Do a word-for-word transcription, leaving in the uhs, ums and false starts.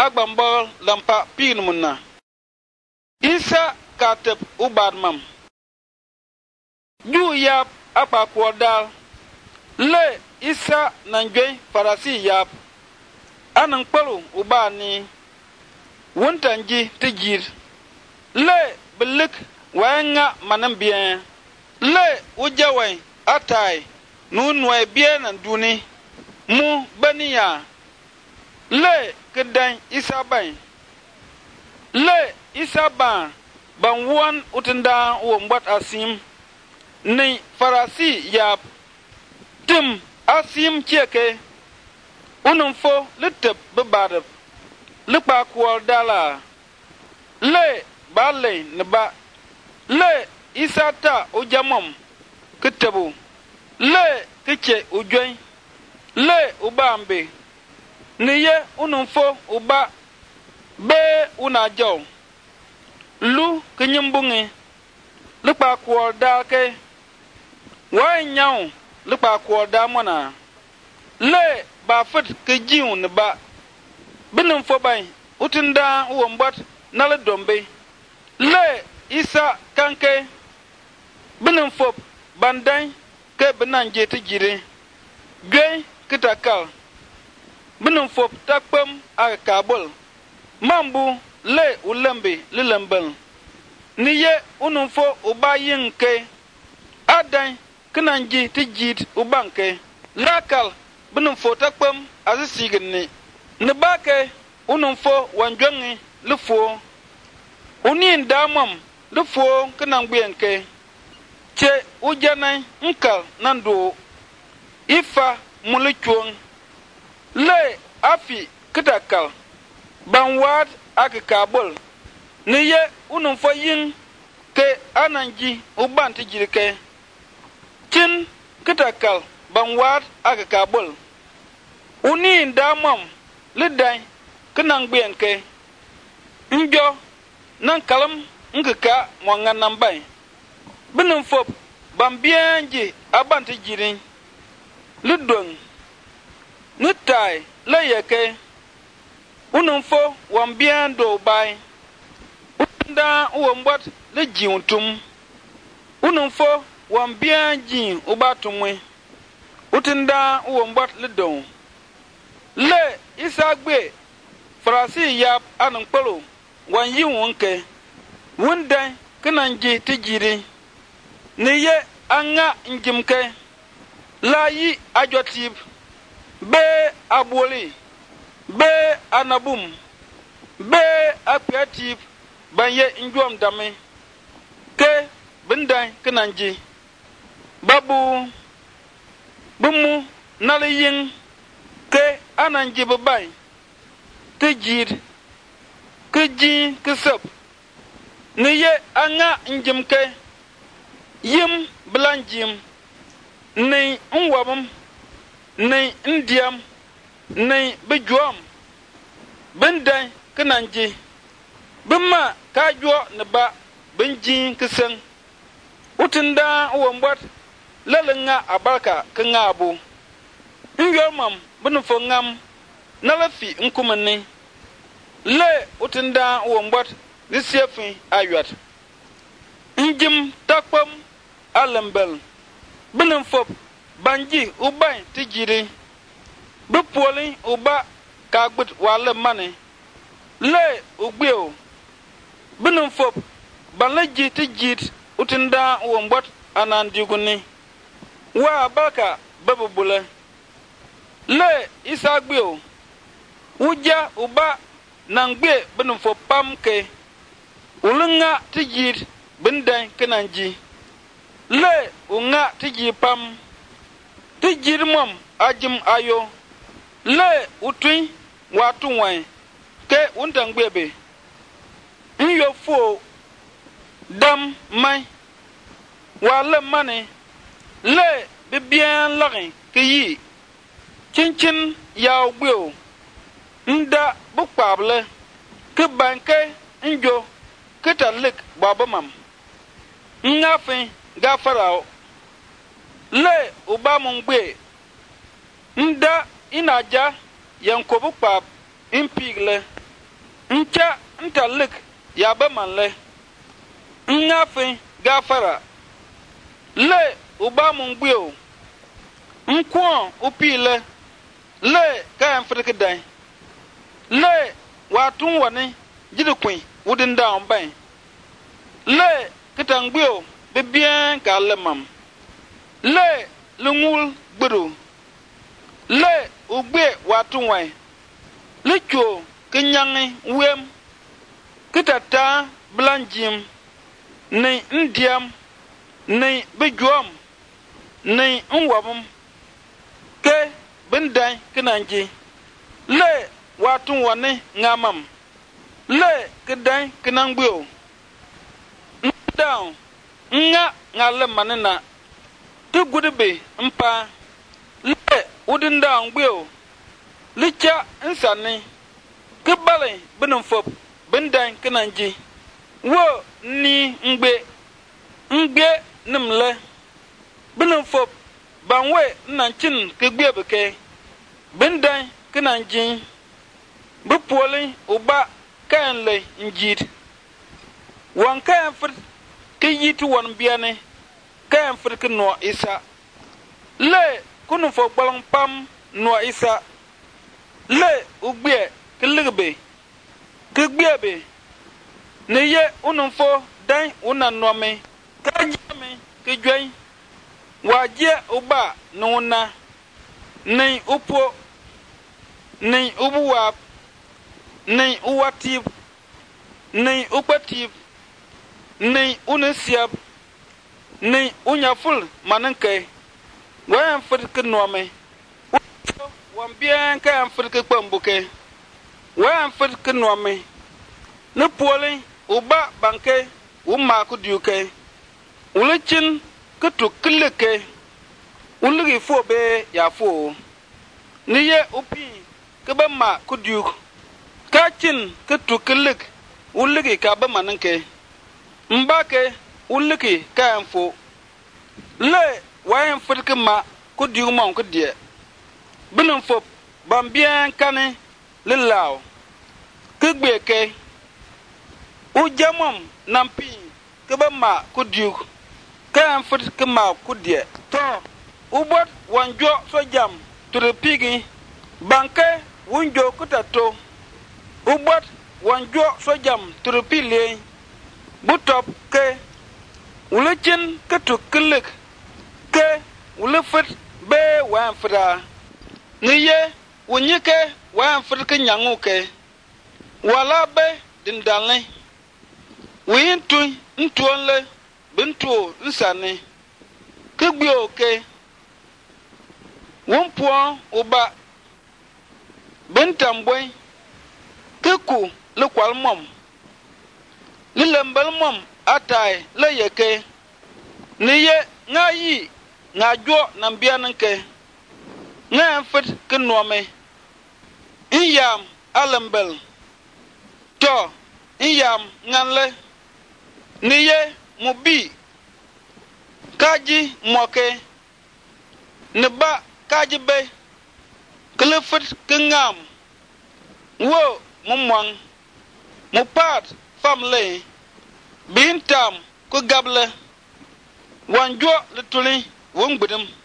agbambol lampa pin munna isa katep ubadmam ju yap apa kwodal le isa nanjwe farasi yap anan kpalu ubani wuntanji tijir le belik wanga manam bien le ujawai atai nun wai bien nan duni mu baniya le kedan isa bai le isa ba ban wan utunda wombat asim ni farasi yap tim asim cheke unum fo litep bebadep lipa kwol dala le bale ne ba le isa ta ujamom kitabu le kiche ujwen le ubambe niye unum fo uba be unajo lu kinyimbungi lipa kwol dake wa nyaw lipa kwol da mona le ba fit ke jiun ne ba binum fo bay utunda wombat nala dombe le isa kanke binum fo banday ke binanje te jire gwe kitakal binum fo takpam a kabul mambu le ulembe lilembel niye unum fo ubayin ke aday kinanji te jit ubanke lakal binum fo takpam azisigni ne bake unum fo wanjwangi le fo unin damam le fo kanang bienke che ujana nkal nando ifa mulichwon le afi kitakal banwad akikabul niye unum fo yin ke ananji ubanti jirke chin kitakal banwad akikabul unin damam lidai kenang bienke njo nan kalam ngka mwanga nambai binum fop bambianji abanti jirin lidong nutai layeke unum fo wambian do bai unda uwambot le jiuntum unum fo wambianji ubatumwe utunda uwambot le don le isagbe farasi yap anan kpalo wan yi wonke wundan kananje tijiri niye anga njimke layi ajotib be aboli be anabum be akpatib banye njom dame ke bindan kananje babu bumu naliyin ke ananji babai tejir keji kesep niye anga njimke yim blanjim nei nwabum nei ndiam nei bejuam bendan kananji bimma kajo ne ba benji kesen utinda wombot lalenga abarka kangabu nyomam binfo ngam nalafi nkumani le utinda wombot lisiefi ayat njim takpam alambel binfo banji ubay tijiri bepoli uba kagbut wale mane le ugbeo binfo balaji tijit utinda wombot anandiguni wa baka babubule le isagbeo uja uba nangbe binfo pamke ulunga tijit bindan kananji le unga tiji pam tijir mom ajim ayo le utui watu wan ke undangbebe nyo fo dam mai wala mane le bibien lagin ke yi chinchin yaw gbeo nda bukpable ke banke njo ke talik babamam ngafe gafarao le ubamun gbe nda inaja yanko bukpab impigle ncha ntalik ya ba manle ngafe gafara le uba mungbio nkwon upile le kayan frike dai le watun wani jidikwin wudin da on bai le kitangbio bibien ka lemam le lungul gburu le ugbe watun wai le cho kinyangi wem kitata blanjim ni ndiam ni bijuam ni nwabum ke bindai kinanji le watun wani ngamam le kidai kinangbio down nga ngale manina tu gudibe mpa le udin down gbio licha insani kibale binumfop bindan kinanji wo ni ngbe ngbe nimle binumfop banwe nanchin kigbe beke bindan kinanji bupoli uba kan le njid wan kan fir kiyiti wan biane kan fir kino isa le kunu fo gbalon pam no isa le ugbe kiligbe kigbebe ne ye unun fo dan unan nome kajame kijwen waje uba nuna nei upo nei ubuwa nei uwatib nei upatib nei unasiab nei unyaful mananke wayan fitke nome wan bien kan fitke pambuke wayan fitke nome ne poli uba banke umma ku duke ulichin kutu klike uligi fo be ya fo niye upi keba ma ku duk kachin kutu klik uligi ka ba mananke mbake uligi ka info le wayan fitke ma ku duk mon ku die binun fo bambien kane lilaw kugbeke ujamom nampi keba ma ku duk kan fit kema ku die to ubot wanjo so jam to pigi banke wunjo kutato ubot wanjo so jam to pile butop ke ulechin katu klik ke ulefit be wan fira niye wunyike wan fit kenyangu ke wala be dindanle wintu ntuonle bintu nsane kigbio ke wonpo uba bintambwe kiku lekwal mom lilembel mom atai leyeke niye ngayi ngajo nambianke ngafet kinome iyam alembel to iyam nganle niye mubi kaji moke neba kaji be klefet kengam wo mumwang mupat family bintam ko gable wanjo letuli wongbedem